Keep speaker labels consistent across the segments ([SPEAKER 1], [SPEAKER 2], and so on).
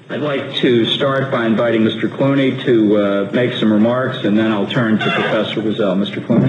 [SPEAKER 1] I'd like to start by inviting Mr. Clooney to make some remarks, and then I'll turn to Professor Wiesel. Mr. Clooney.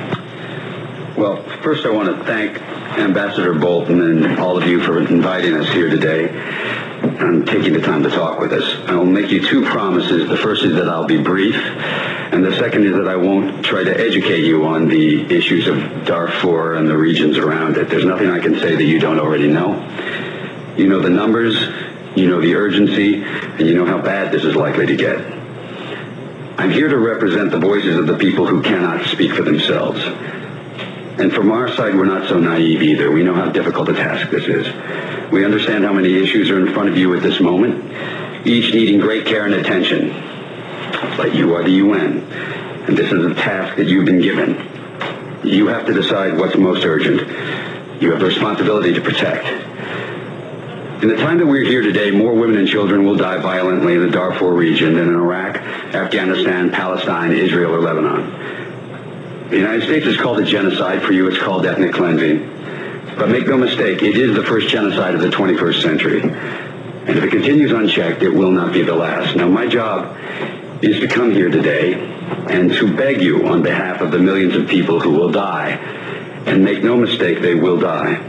[SPEAKER 2] Well, first I want to thank Ambassador Bolton and all of you for inviting us here today and taking the time to talk with us. I will make you two promises. The first is that I'll be brief, and the second is that I won't try to educate you on the issues of Darfur and the regions around it. There's nothing I can say that you don't already know. You know the numbers, you know the urgency, and you know how bad this is likely to get. I'm here to represent the voices of the people who cannot speak for themselves. And from our side, we're not so naive either. We know how difficult a task this is. We understand how many issues are in front of you at this moment, each needing great care and attention. But you are the UN, and this is a task that you've been given. You have to decide what's most urgent. You have the responsibility to protect. In the time that we're here today, more women and children will die violently in the Darfur region than in Iraq, Afghanistan, Palestine, Israel, or Lebanon. The United States has called it genocide. For you, it's called ethnic cleansing. But make no mistake, it is the first genocide of the 21st century. And if it continues unchecked, it will not be the last. Now, my job is to come here today and to beg you on behalf of the millions of people who will die, and make no mistake, they will die,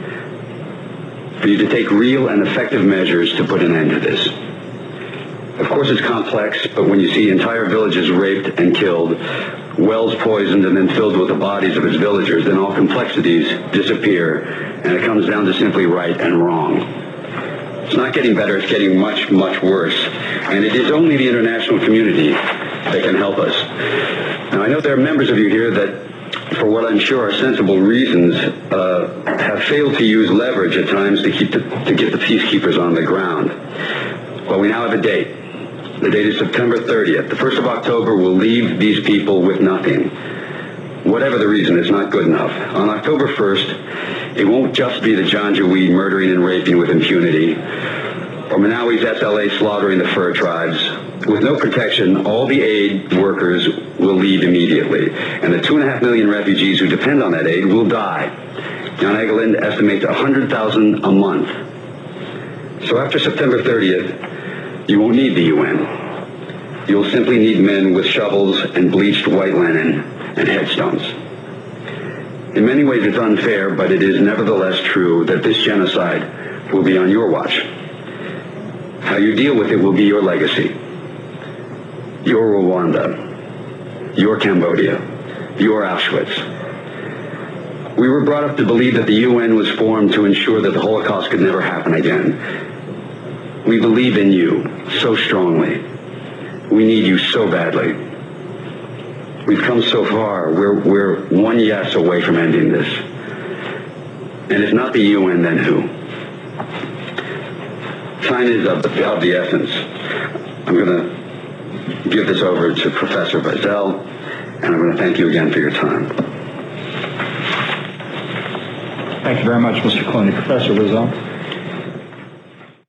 [SPEAKER 2] for you to take real and effective measures to put an end to this. Of course, it's complex, but when you see entire villages raped and killed, wells poisoned and then filled with the bodies of its villagers, then all complexities disappear, and it comes down to simply right and wrong. It's not getting better, it's getting much, much worse. And it is only the international community that can help us. Now, I know there are members of you here that, for what I'm sure are sensible reasons, have failed to use leverage at times to get the peacekeepers on the ground. Well, we now have a date. The date is September 30th. The 1st of October will leave these people with nothing. Whatever the reason, it's not good enough. On October 1st, it won't just be the Janjaweed murdering and raping with impunity, or Malawi's SLA slaughtering the fur tribes. With no protection, all the aid workers will leave immediately, and the 2.5 million refugees who depend on that aid will die. Jan Egeland estimates 100,000 a month. So after September 30th, you won't need the UN. You'll simply need men with shovels and bleached white linen and headstones. In many ways it's unfair, but it is nevertheless true that this genocide will be on your watch. How you deal with it will be your legacy. Your Rwanda, your Cambodia, your Auschwitz. We were brought up to believe that the UN was formed to ensure that the Holocaust could never happen again. We believe in you so strongly. We need you so badly. We've come so far. We're one yes away from ending this. And if not the UN, then who? Time is of the essence. I'm going to give this over to Professor Wiesel, and I'm going to thank you again for your time.
[SPEAKER 1] Thank you very much, Mr. Clooney. Professor Wiesel.